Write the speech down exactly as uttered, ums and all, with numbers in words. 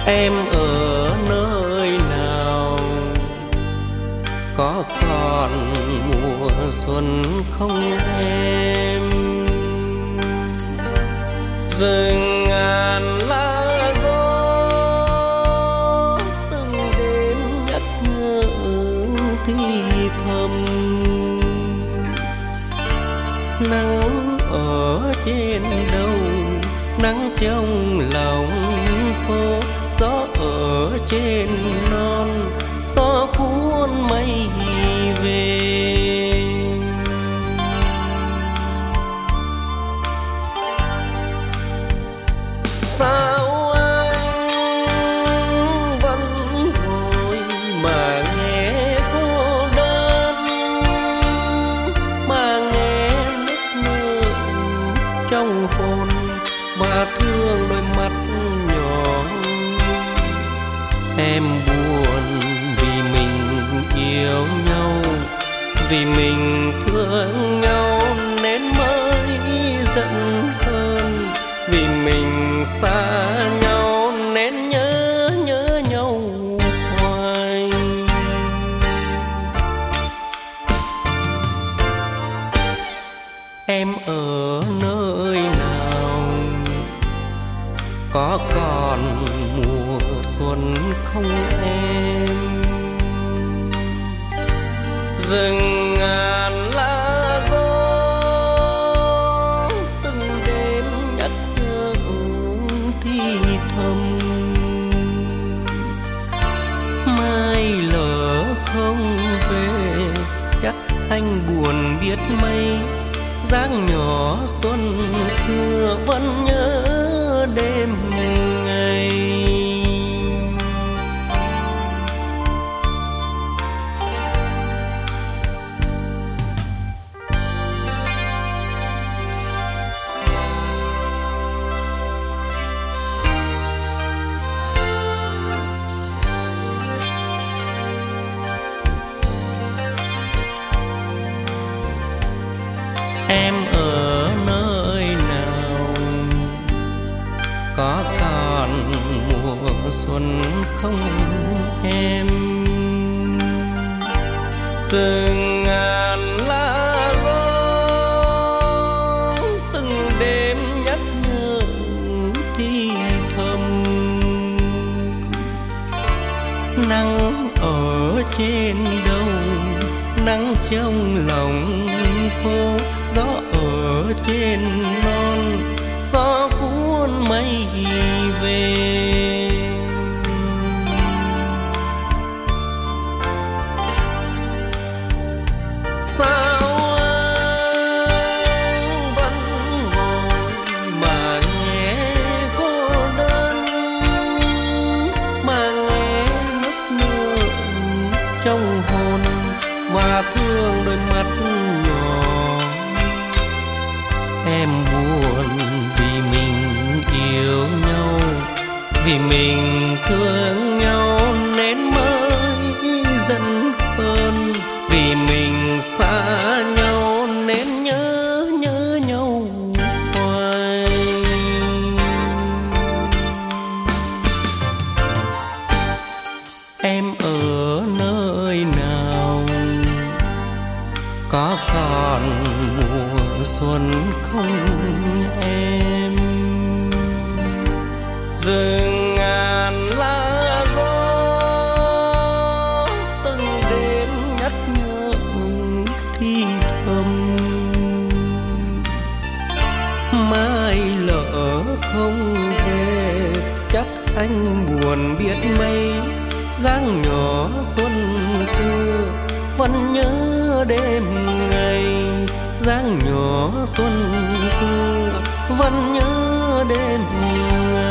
Em ở nơi nào, có còn mùa xuân không em? Rừng ngàn lá gió từng đêm nhắc nhở thì thầm. Nắng ở trên đầu, nắng trong lòng phố, gió ở trên non, gió cuốn mây về. Sao anh vẫn ngồi mà nghe cô đơn, mà nghe nức nở trong hồn và thương đôi mắt nhỏ. Em buồn vì mình yêu nhau, vì mình thương nhau nên mới giận hơn, vì mình xa nhau nên nhớ nhớ nhau hoài. Em ở nơi nào, có còn mùa xuân không em? Rừng ngàn lá gió từng đêm nhắc nhở thì thầm. Mai lỡ không về chắc anh buồn biết mấy, dáng nhỏ xuân xưa vẫn nhớ đêm ngày. Em ở nơi nào, có còn mùa xuân không em? Rừng ngàn lá gió từng đêm nhắc nhở thì thầm. Nắng ở trên đầu, nắng trong lòng phố, gió ở trên non, gió cuốn mây về. Sao anh vẫn ngồi mà nghe cô đơn, mà nghe nức nở trong hồn và thương đôi mắt nhỏ. Em buồn vì mình yêu nhau, vì mình thương nhau nên mới giận hơn, vì mình xa nhau nên nhớ nhớ nhau hoài. Em ở nơi nào, có còn mùa xuân không em? Rừng ngàn lá gió từng đêm nhắc nhở thì thầm. Mai lỡ không về chắc anh buồn biết mấy, dáng nhỏ xuân xưa vẫn nhớ đêm ngày. Dáng nhỏ xuân xưa vẫn nhớ đêm ngày.